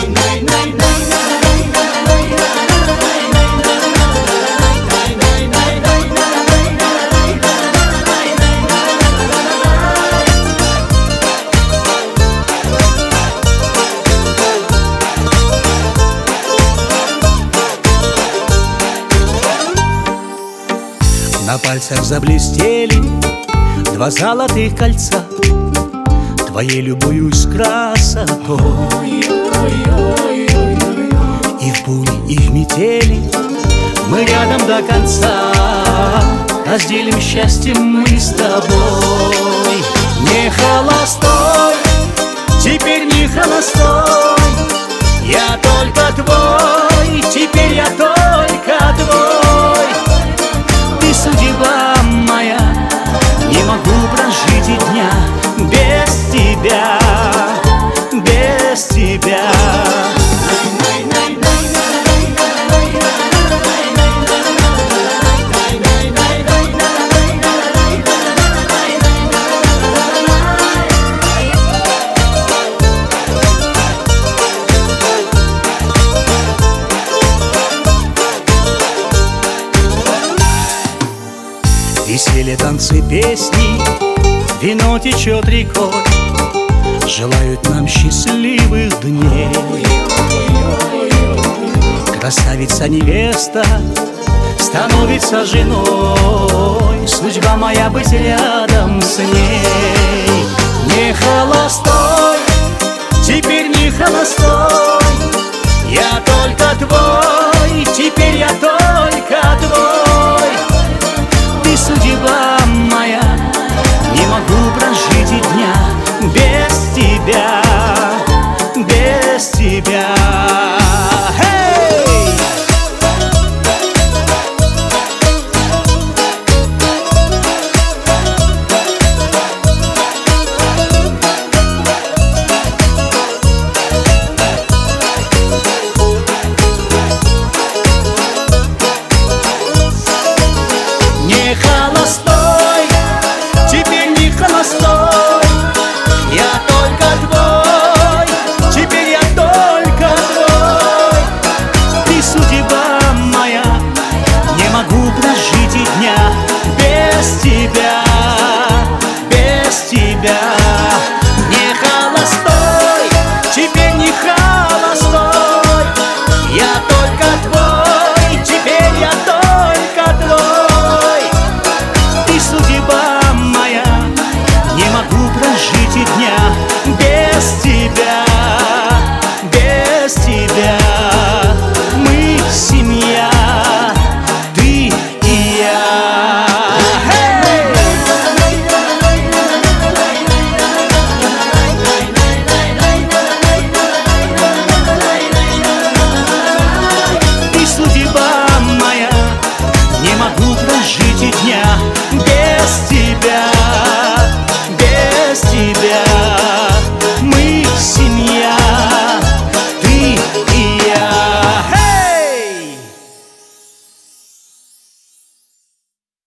На пальцах заблестели два золотых кольца. Твоей любуюсь красотой, и в буре, и в метели мы рядом до конца. Разделим счастье мы с тобой. Не холостой, теперь не холостой. Я только твой, теперь я только твой. Ты судьба моя, не могу прожить и дня без тебя, без тебя. Веселье, танцы, песни, вино течет рекой, желают нам счастливых дней. Красавица-невеста становится женой, судьба моя быть рядом с ней. Не холостой, теперь не холостой. Я только твой, теперь я только твой. Ты судьба моя, не могу прожить